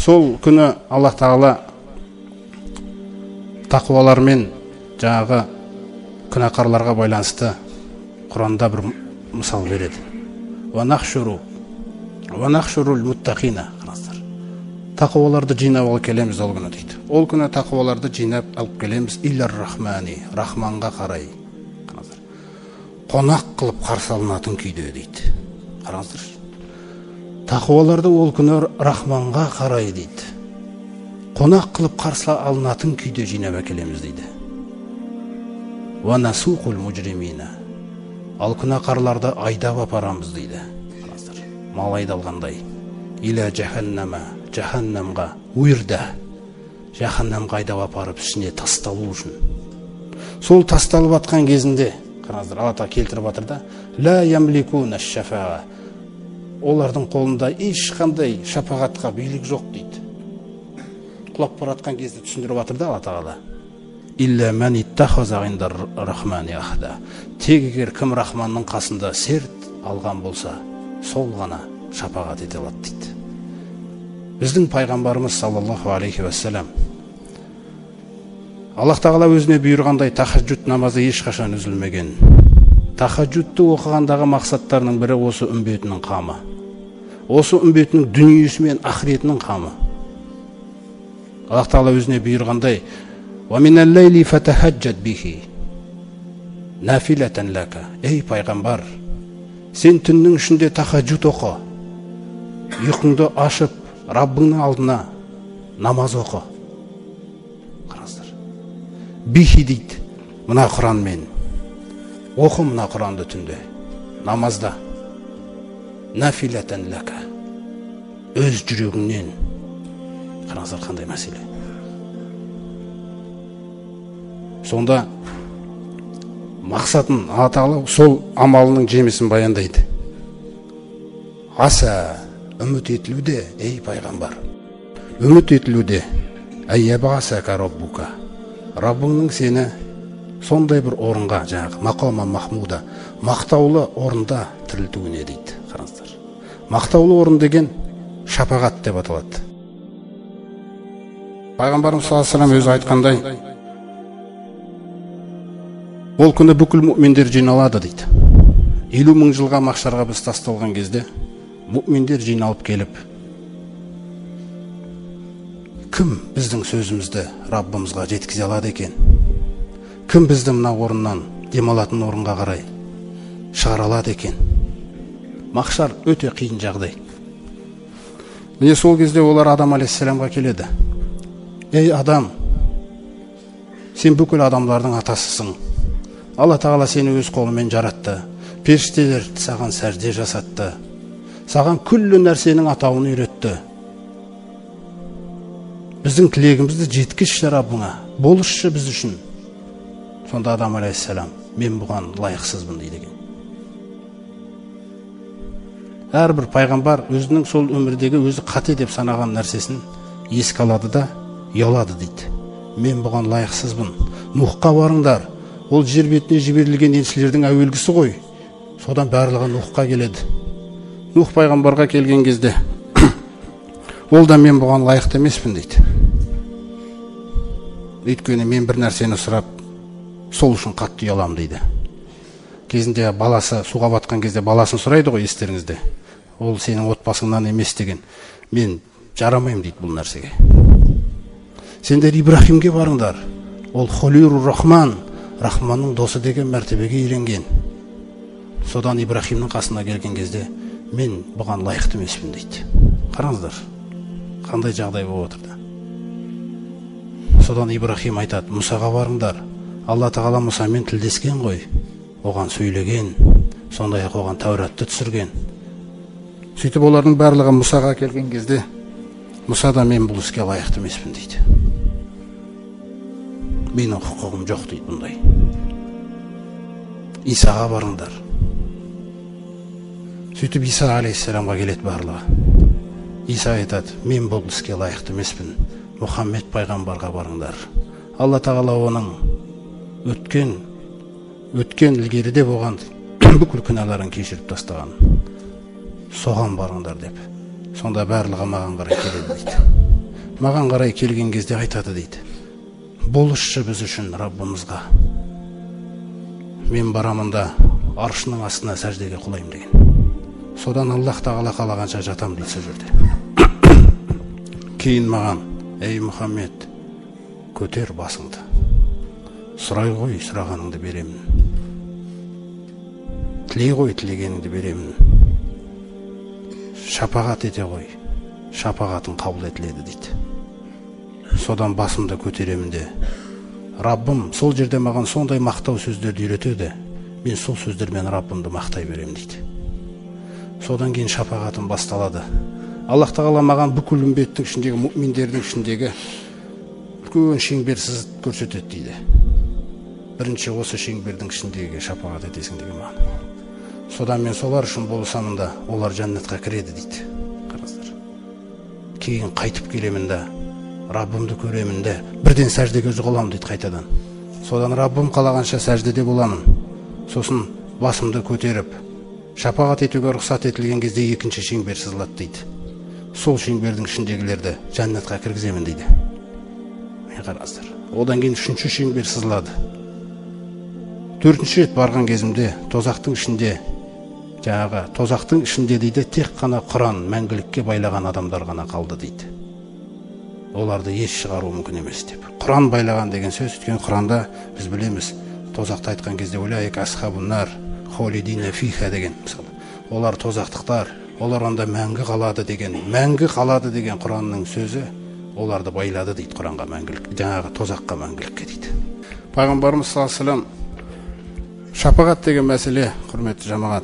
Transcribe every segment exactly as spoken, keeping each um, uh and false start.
Сол күні Аллах Тағала тақуалар мен жаңағы күнәқарларға байланысты Құранда бір мысал береді. Ванахшуру ванахшурул муттақина. Тақуаларды жинап алып келеміз ол күні дейді. Ол күні тақуаларды жинап алып келеміз илар рахмани, рахманға қарай. Қонақ қылып қарсы алынатын күйде дейді. Қараңыздар. Тақуаларды ол күні рахманға қарай дейді. Қонақ қылып қарсы алынатын күйде жинап әкелеміз дейді. Ва насуқул мужримина. Ал күнәқарларды айдап апарамыз дейді. Қараңыздар. Мал айдалғандай. Иля жаханнама, жаханнамға уирда. Жаханнамға айдап апарып ішіне тасталу үшін. Сол тасталып атқан кезінде, қараңыздар, Алла Тағала келтіріп жатыр да, ла ямликуна шафаға. Олардың қолында ешқандай шапағатқа билік жоқ дейді. Құлап баратқан кезде түсіндіріп жатыр да Алла Тағала. Илля ман иттахаза индар рахмани ахда. Тек егер кім Рахманның қасында серт алған болса, сол ғана шапағат ете алады дейді. Біздің пайғамбарымыз саллаллаху алейхи вассалам Аллах Тағала өзіне бұйырғандай тахаджуд намазы ешқашан үзілмеген. Тахаджудты оқығандағы мақсаттарының бірі осы үмбетінің қамы. Осы үмбетінің дүниесі мен ақыретінің қамы. Аллах Тағала өзіне бұйырғандай «Ва минал лейли фатахаджад бихи нафилатан лака». Ей пайғамбар, сен түннің ішінде тахаджуд оқы. Ұйқыңды ашып, Раббыңның алдына намаз оқы. Қараңыздар. Бихи дейді, мына Құранмен. Оқы мына Құранды түнде, намазда. Нафилатан лака. Өз жүрегіңнен. Қараңыздар, қандай мәселе. Сонда мақсатын Алла Тағала сол амалының жемісін баяндайды. Аса үміт етілуде, ей пайғамбар, үміт етілуде, әйябағасака Раббука. Раббыңның сені сондай бір орынға, жаңағы мақама махмуда, мақтаулы орында тірілтуіне дейді. Қараңыздар. Мақтаулы орын деген шапағат деп аталады. Пайғамбарымыз саллаллаху алейхи ва саллям өзі айтқандай, ол күні бүкіл мүминдер жиналады дейді. Елу мың жылға махшарға біз тасталған кезде мүминдер жиналып келіп, кім біздің сөзімізді Раббымызға жеткізе алады екен? Кім бізді мына орыннан демалатын орынға қарай шығара алады екен? Махшар өте қиын жағдай. Міне сол кезде олар Адам алейхиссаламға келеді. Ей адам, сен бүкіл адамлардың атасысың. Алла Тағала сені өз қолымен жаратты. Періштелер саған сәжде жасатты. Саған күллі нәрсенің атауын үйретті. Біздің тілегімізді жеткізші Раббыңа, болышшы біз үшін. Сонда Адам алейхиссалам, мен бұған лайықсызбын дейді екен. Әрбір пайғамбар өзінің сол өмірдегі өзі қате деп санаған нәрсесін еске алады да ұялады дейді. Мен бұған лайықсызбын. Нухқа барыңдар. Ол жер бетіне жіберілген елшілердің әуелгісі ғой. Содан барлығы Нухқа келеді. Нух пайғамбарға келген кезде ол да мен бұған лайықты емеспін дейді. Өйткені мен бір нәрсені сұрап, сол үшін қатты ұялам дейді. Кезінде баласы суға батқан кезде баласын сұрайды ғой, естеріңізде. Ол сенің отбасыңнан емес деген. Мен жарамаймын дейді бұл нәрсеге. Сендер Ибрахимге барыңдар. Ол Холирур Рахман, Рахманның досы деген мәртебеге үйренген. Содан Ибрахимнің қасына келген кезде мен бұған лайықты емеспін дейді. Қараңыздар, қандай жағдай болып отырды. Содан Ибрахим айтады, Мұсаға барыңдар. Алла Тағала Мұсамен тілдескен ғой, оған сөйлеген, сондай-ақ оған Тәуратты түсірген. Сөйтіп олардың барлығы Мұсаға келген кезде Мұса да мен бұл іске лайықты емеспін дейді. Менің құқығым жоқ дейді бұндай. Исаға барыңдар. Сөйтіп Иса алейхиссаламға келеді барлығы. Иса айтады, мен бұл іске лайықты емеспін. Мұхаммед пайғамбарға барыңдар. Алла Тағала оның өткен өткен ілгеріде болған бүкіл күнәларын кешіріп тастаған. Соған барыңдар деп. сонда барлығы маған қарай келеді дейді. Маған қарай келген кезде айтады дейді, болышшы біз үшін Раббымызға. Мен барамын да аршының астына сәждеге құлаймын деген. Содан Аллах тағала қалағанша жатам дейді сол жерде. Кейін маған, ей Мұхаммед, көтер басыңды, сұрай ғой, сұрағаныңды беремін, тілей ғой, тілегеніңді беремін, шапағат ете ғой, шапағатың қабыл етіледі дейді. Содан басымды көтеремін де, Раббым сол жерде маған сондай мақтау сөздерді үйретеді, мен сол сөздермен Раббымды мақтай беремін дейді. Содан кейін шапағатым басталады. Аллах тағала маған бүкіл үмбеттің ішіндегі, мұъминдердің ішіндегі үлкен шеңберсіз көрсетеді дейді. Бірінші осы шеңбердің ішіндегі шапағат етесің деген маған. Содан мен солар үшін болсамын да, олар жәннатқа кіреді дейді. Қараңыздар. Кейін қайтып келемін да, Раббымды көремін де, бірден сәждеге жығыламын дейді қайтадан. Содан Раббым қалағанша сәждеде боламын. Сосын басымды көтеріп, шапағат етуге рұқсат етілген кезде екінші шеңбер сызылады дейді. Сол шеңбердің ішіндегілерді жәннатқа кіргіземін дейді. Мен қараңыздар. Одан кейін үшінші шеңбер сызылады. Төртінші рет барған кезімде тозақтың ішінде, жаңағы тозақтың ішінде дейді, тек қана Құран мәңгілікке байлаған адамдар ғана қалды дейді. Оларды еш шығару мүмкін емес деп. Құран байлаған деген сөз, өйткені Құранда біз білеміз, тозақты айтқан кезде улайка асхабуннар холидина фиха деген мысалы. Олар тозақтықтар, олар онда мәңгі қалады деген, мәңгі қалады деген Құранның сөзі оларды байлады дейді Құранға мәңгілік, жаңағы тозаққа мәңгілікке дейді. Пайғамбарымыз саллаллаху алейхи ва саллям шапағат деген мәселе, құрметті жамағат,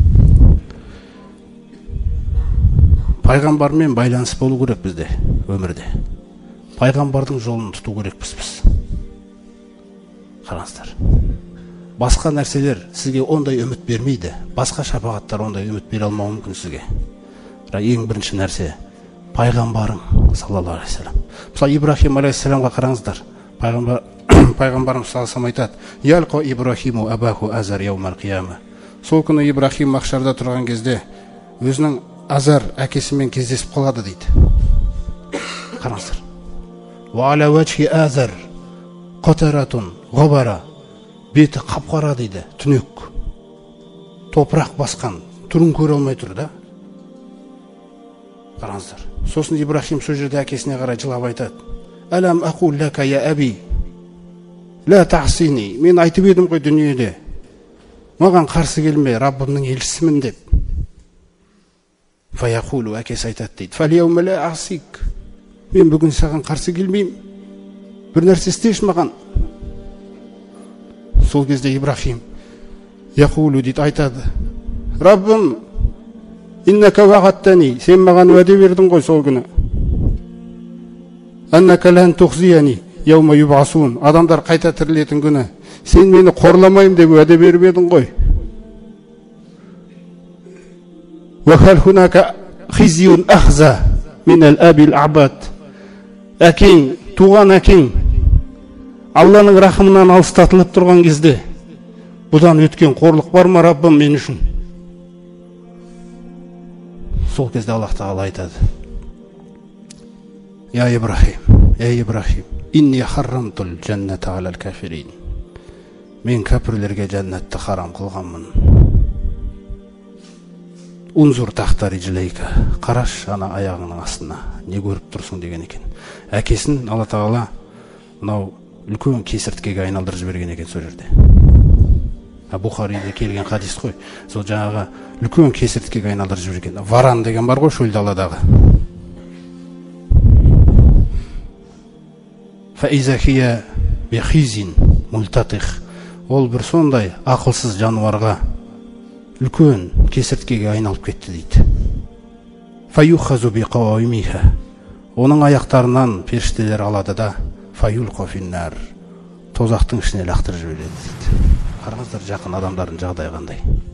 пайғамбармен байланыс болу керек бізде өмірде. Пайғамбардың жолын тұту керекпіз біз. Қараңыздар. Басқа нәрселер сізге ондай үміт бермейді. Басқа шапағаттар ондай үміт бере алмауы мүмкін сізге. Ең бірінші нәрсе пайғамбарың саллаллаху алейхи ва саллям. Мысалы Ибрахим алейхиссаламға қараңыздар. Пайғамбар пайғамбарымыз саллаллаху алейхи ва саллям айтады: "Ялқа Ибрахиму абаху азар яумал қияма." Сол күні Ибрахим махшарда тұрған кезде өзінің Азар әкесімен кездесіп қалады дейді. Қараңыздар. Ва аля вачхи азар қатаратун ғабара. Беті қап-қара дейді, түнек. Топырақ басқан, түрін көре алмай тұр да. Қараңыздар. Сосын Ибрахим сол жерде әкесіне қарай жылап айтады: "Алам aqul laka ya abi la ta'sini." Мен айтып едім ғой дүниеде, маған қарсы келме, Раббымның елшісімін деп. Фаяқулу, әкесі айтады дейді: "Фалияума ла асик." Мен бүгін саған қарсы келмеймін. Бір нәрсе істеші маған. Сол кезде Ибрахим яқулу дейді, айтады: "Раббым, иннака вағаттани, сен маған уәде бердің ғой сол күні. Аннака лан тухзияни яума юбасун, адамдар қайта тірілетін күні сен мені қорламайым деп уәде беріп едің ғой. Вахал хунака хизиун ахза минал абил абад." Әкең, туған әкең Алланың рахымынан алыстатылып тұрған кезде бұдан өткен қорлық бар ма, Раббым, мен үшін? Сол кезде Аллах тағала айтады: "Я Ибрахим, я Ибрахим, инни харрамтул джанната алал кафирин." Мен кәпірлерге жәннатты харам қылғанмын. Унзур тахта риджлейка, қараш ана аяғының астына, не көріп тұрсың деген екен. Әкесін Алла тағала мынау үлкен кесірткеге айналдырып жіберген екен сол жерде. Бухариде келген хадис қой. Сол жаңағы үлкен кесірткеге айналдырып жіберген. Варан деген бар ғой шөл даладағы. Фаиза хия бихизин мультатих. Ол бір сондай ақылсыз жануарға үлкен кесірткеге айналып кетті дейді. Фаюхазу биқауимиха. Оның аяқтарынан періштелер алады да фаюлқу финнар. Тозақтың ішіне лақтырып жібереді дейді. Қараңыздар, жақын адамдардың жағдайы қандай.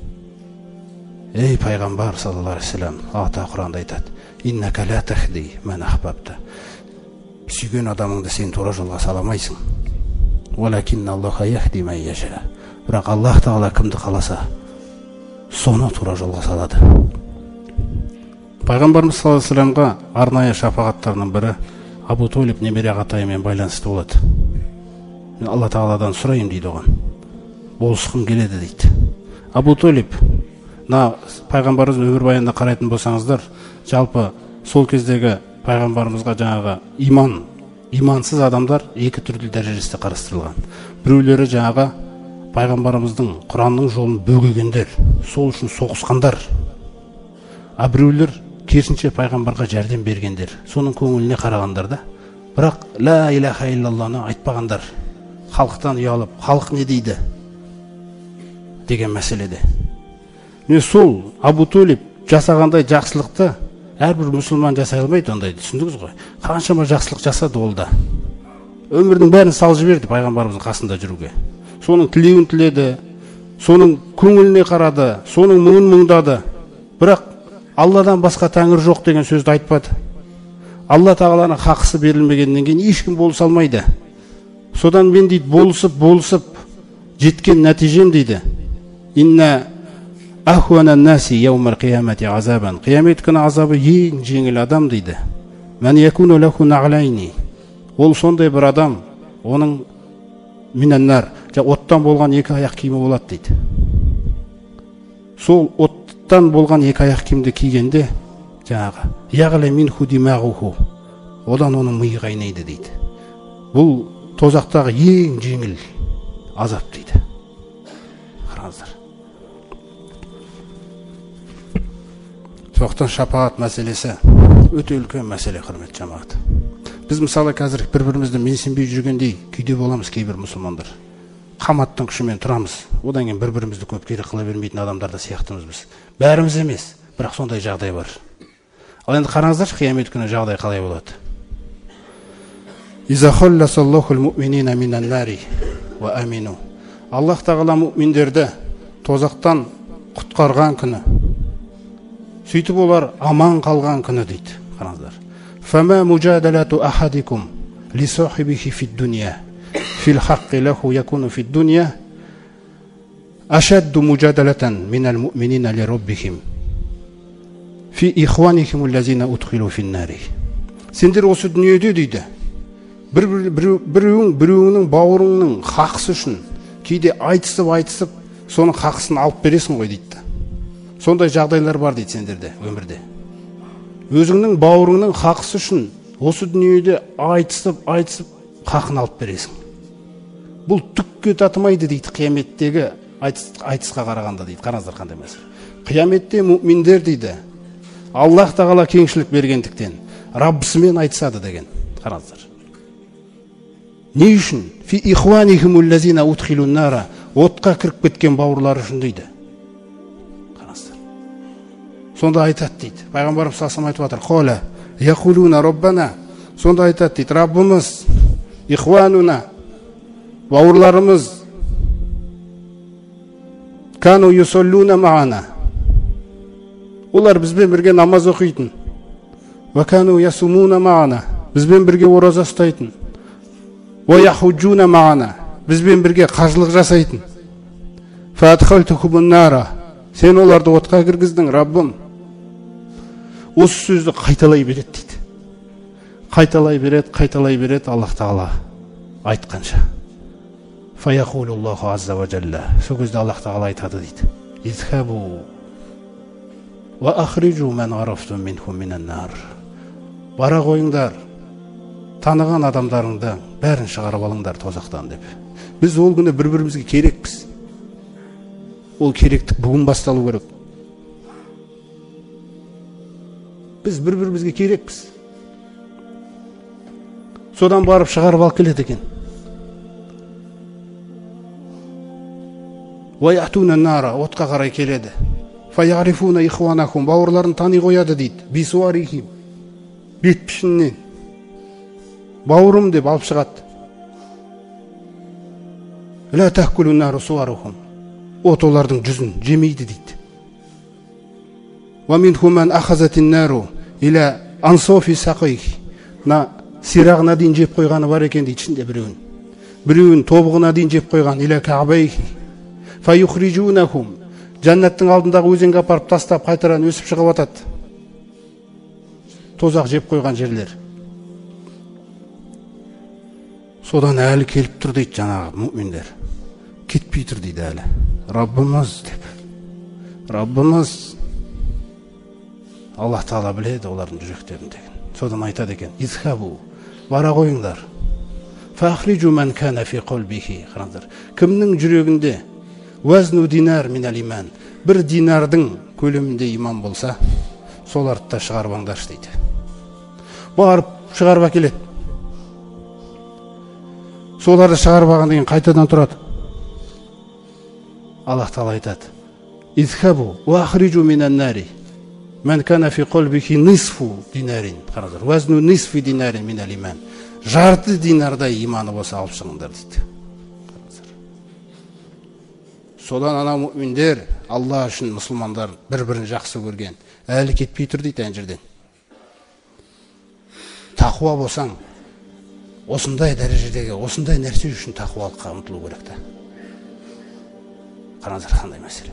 Ей пайғамбар саллаллаху алейхи ва саллям, ата Құранда айтады: "Иннака ла тахди ман ахбабта." Сүйген адамыңды сен тура жолға сала алмайсың. Валакинна Аллаха яхди ман яша. Бірақ Аллах тағала кімді қаласа, соны тура жолға салады. Пайғамбарымыз саллаллаху алейхи вассаламға арнайы шапағаттарының бірі Абу Толиб немере ағатайымен байланысты болады. Мен Алла тағаладан сұрайым дейді оған. Болысқым келеді дейді. Абу Толиб, мына пайғамбарымыз өмірбаянына қарайтын болсаңыздар, жалпы сол кездегі пайғамбарымызға жаңағы иман, имансыз адамдар екі түрлі дәрежесінде қарастырылған. Біреулері жаңағы пайғамбарымыздың Құранның жолын бөгегендер, сол үшін соғысқандар. А біреулер керісінше пайғамбарға жәрдем бергендер, соның көңіліне қарағандар да. Бірақ ла илаха иллалланы айтпағандар. Халықтан ұялып, халық не дейді деген мәселеде. Мен сол Абу Толиб жасағандай жақсылықты әрбір мұсылман жасай алмайды ондайды, түсіндіңіз ғой? Қаншама жақсылық жасады ол да. Өмірдің бәрін салып жіберді пайғамбарымыздың қасында жүруге. Соның тілеуін тіледі, соның көңіліне қарады, соның мұңын мұңдады. Бірақ Алладан басқа тәңір жоқ деген сөзді айтпады. Алла тағаланың хақысы берілмегеннен кейін ешкім болыса алмайды. Содан мен дейді болысып, болысып жеткен нәтижем дейді. Инна ахуанан наси яумал қиямати азабан. Қиямет күні азабы ең жеңіл адам дейді. Мән якуну лаху нағлайни. Ол сондай бір адам, оның минаннар, оттан болған екі аяқ киімі болады дейді. Сол оттан болған екі аяқ киімді кигенде жаңағы яғле минху димағуху, одан оның миы қайнайды дейді. Бұл тозақтағы ең жеңіл азап дейді. Қараңыздар. Соқтан шапағат мәселесі өте үлкен мәселе, құрметті жамағат. Біз мысалы қазір бір-бірімізді менсінбей жүргендей күйде боламыз кейбір мұсылмандар. Қаматтың күшімен тұрамыз. Одан кейін бір-бірімізді көп керек қыла бермейтін адамдар да сияқтымыз біз. Бәріміз емес, бірақ сондай жағдай бар. Ал енді қараңыздаршы, қиямет күні жағдай қалай болады? Иза халласаллахул муъминина минан нари ва амину. Аллах тағала муъминдерді тозақтан құтқарған күні, сөйтіп олар аман қалған күні дейді. Қараңыздар. Фама мужадалату ахадикум ли сахибихи фид дуния фил хаққи лаху якуну фид дуния ашадду мужадалатан минал муъминина ли роббихим фи ихванихим уллазина удхилу фин нари. Сендер осы дүниеде дейді, біреуің біреуінің бауырыңның хақысы үшін кейде айтысып айтысып соның хақысын алып бересің ғой дейді. Сондай жағдайлар бар дейді сендерде өмірде. Өзіңнің бауырыңның хақысы үшін осы дүниеде айтысып айтысып хақын алып бересің. Бұл түкке татымайды дейді қияметтегі айтысқа қарағанда дейді. Қараңыздар қандай мәселе. Қияметте муъминдер дейді Аллах тағала кеңшілік бергендіктен Раббысымен айтысады деген. Қараңыздар. Не үшін? Фи ихванихим уллазина удхилун нара. Отқа кіріп кеткен бауырлары үшін дейді. Қараңыздар. Сонда айтады дейді. Пайғамбарымыз саллаллаху айтып жатыр. Қола яқулуна роббана. Сонда айтады дейді. Раббымыз, ихвануна, бауырларымыз, кану юсоллуна маана. Олар бізбен бірге намаз оқитын. Ва кану ясумуна маана. Бізбен бірге ораза ұстайтын. Ва яхуджуна маана. Бізбен бірге қажылық жасайтын. Фатхалтухумун нара. Сен оларды отқа кіргіздің, Раббым. Осы сөзді қайталай береді дейді. Қайталай береді, қайталай береді Аллах тағала айтқанша. Фаяқулуллаху азза ва жалла. Сол кезде Аллах тағала айтады дейді. Изхабу ва ахриджу ман арафтум минхум минан нар. Бара қойыңдар, таныған адамдарыңды бәрін шығарып алыңдар тозақтан деп. Біз ол күні бір-бірімізге керекпіз. Ол керектік бүгін басталу керек. Біз бір-бірімізге керекпіз. Содан барып шығарып алып келеді екен. Ваятуна нара, отқа қарай келеді. Фаярифуна ихванахум, бауырларын тани қояды дейді. Бисуарихим, бет пішіннен. Бауырым деп алып шығады. Ла тахкулу нару суарухум. От олардың жүзін жемейді дейді. Ва минхум ман ахазатин нару иля ансофи сақих. На сирағына дейін жеп қойғаны бар екен дейді ішінде біреуін. Біреуін тобығына дейін жеп қойған иля каабайхи. Фаюхриджунахум. Жәннаттың алдындағы өзенге апарып тастап қайтаран өсіп шығып атады. тозақ жеп қойған жерлер. Содан әлі келіп тұр дейді жаңағы мүминдер. Кетпей тұр дейді әлі. Раббымыз деп. Раббымыз. Аллах Тағала біледі олардың жүректерін деген. Содан айтады екен: "Изхабу, бара қойыңдар. Фахриджу ман кана фи қалбихи." Қараңдар. Кімнің жүрегінде уазну динар минал иман, бір динардың көлемінде иман болса, соларды да шығарбаңдаршы дейді. Барып шығарып әкеледі. Соларды шығарып алған деген қайтадан тұрады. Аллах Тағала айтады: "Изхабу ва ахриджу минан нари ман кана фи қалбихи нисфу динарин." Қараңдар. Уазну нисфи динарин минал иман. Жарты динардай иманы болса алып шығыңдар дейді. Содан ана мүминдер, Алла үшін мұсылмандар бір-бірін жақсы көрген, әлі кетпей тұр дейді ана жерден. Тақуа болсаң, осындай дәрежедегі, осындай нәрсе үшін тақуалыққа ұмтылу керек та. Қараңыздар қандай мәселе.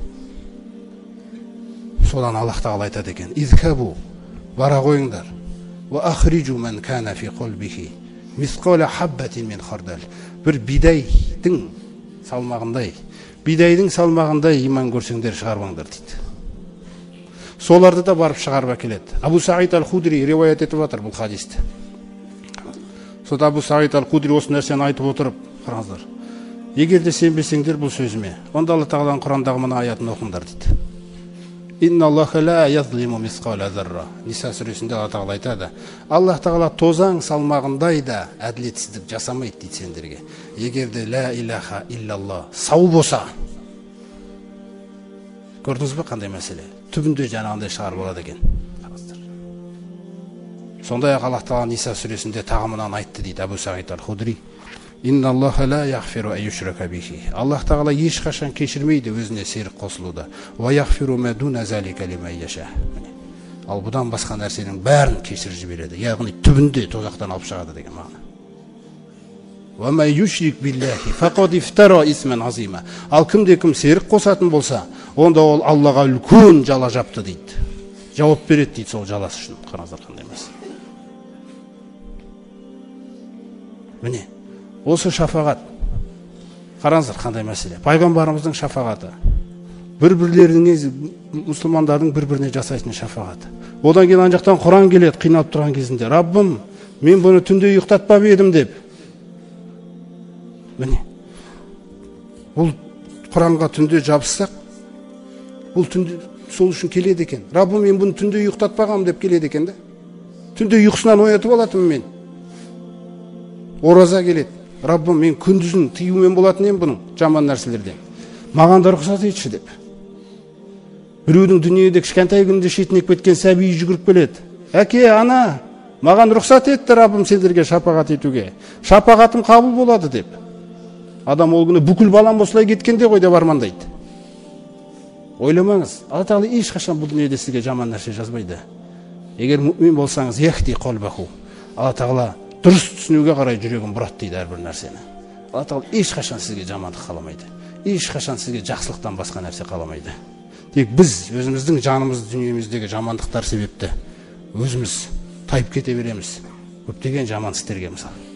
Содан Аллах Тағала айтады екен: "Изхабу, бара қойыңдар. Ва ахриджу ман кана фи қалбихи мисқала хаббатин мин хардал." Бір бидайдың салмағындай, бидайдың салмағындай иман көрсеңдер шығарбаңдар дейді. Соларды да барып шығарып әкеледі. Абу Саид ал-Худри риуаят етіп жатыр бұл хадисті. Сода Абу Саид ал-Худри осы нәрсені айтып отырып, қараңыздар. Егер де сенбесеңдер бұл сөзіме, онда Алла Тағаланың Құрандағы мына аятын оқыңдар дейді. Инна Аллаха ла язлиму мисқала зарра. Ниса сүресінде Алла Тағала айтады: Аллах Тағала тозаң салмағындай да әділетсіздік жасамайды дейді сендерге. Егер де ла илаха иллалла сау болса. Көрдіңіз бе қандай мәселе? Түбінде жаңағындай шығарып алады екен. Сондай-ақ Аллах Тағала Ниса сүресінде тағы мынаны айтты дейді Абу Саид ал-Худри: Инна Аллаха ла яғфиру ан юшрака бихи. Аллах Тағала ешқашан кешірмейді өзіне серік қосылуды. Ва яғфиру ма дуна залика лиман яша. Ал бұдан басқа нәрсенің бәрін кешіріп жібереді. Яғни түбінде тозақтан алып шығады деген мағына. Ва ма юшрик биллахи фақад ифтара исман азима. Ал кімде-кім серік қосатын болса, онда ол Аллаға үлкен жала жапты дейді. Жауап береді дейді сол жаласы үшін. Қараңыздар қандай емес. Міне, осы шафағат. Қараңыздар қандай мәселе. Пайғамбарымыздың шафағаты. Бір-бірлеріне, мұсылмандардың бір-біріне жасайтын шафағаты. Одан кейін ана жақтан Құран келеді қиналып тұрған кезінде: Раббым, мен бұны түнде ұйықтатпап едім деп. Міне, бұл Құранға түнде жабыссақ, бұл түнде сол үшін келеді екен. Раббым, мен бұны түнде ұйықтатпағам деп келеді екен да. Түнде ұйқысынан оятып алатым мен. Ораза келеді: Раббым, мен күндізін тыюмен болатын ем бұның жаман нәрселерден. Маған да рұқсат етші деп. Біреудің дүниеде кішкентай күнінде шетінеп кеткен сәби жүгіріп келеді: Әке, ана, маған рұқсат етті Раббым сендерге шапағат етуге. Шапағатым қабыл болады деп. Адам ол күні бүкіл балам осылай кеткенде ғой деп армандайды. Ойламаңыз, Алла Тағала ешқашан бұл дүниеде сізге жаман нәрсе жазбайды. Егер мүмин болсаңыз, яхти қалбаху. Алла Тағала дұрыс түсінуге қарай жүрегін бұрады дейді әрбір нәрсені. Алла Тағала ешқашан сізге жамандық қаламайды. Ешқашан сізге жақсылықтан басқа нәрсе қаламайды. Тек біз өзіміздің жанымыз дүниеміздегі жамандықтар себепті өзіміз тайып кете береміз. Көптеген жаман істерге мысалы.